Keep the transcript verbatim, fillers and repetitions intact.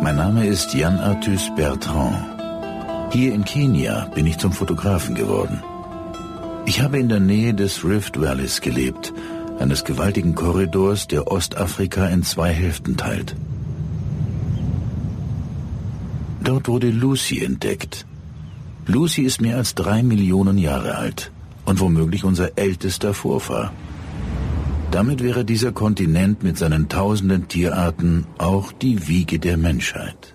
Mein Name ist Jan Arthus Bertrand. Hier in Kenia bin ich zum Fotografen geworden. Ich habe in der Nähe des Rift Valleys gelebt, eines gewaltigen Korridors, der Ostafrika in zwei Hälften teilt. Dort wurde Lucy entdeckt. Lucy ist mehr als drei Millionen Jahre alt und womöglich unser ältester Vorfahr. Damit wäre dieser Kontinent mit seinen tausenden Tierarten auch die Wiege der Menschheit.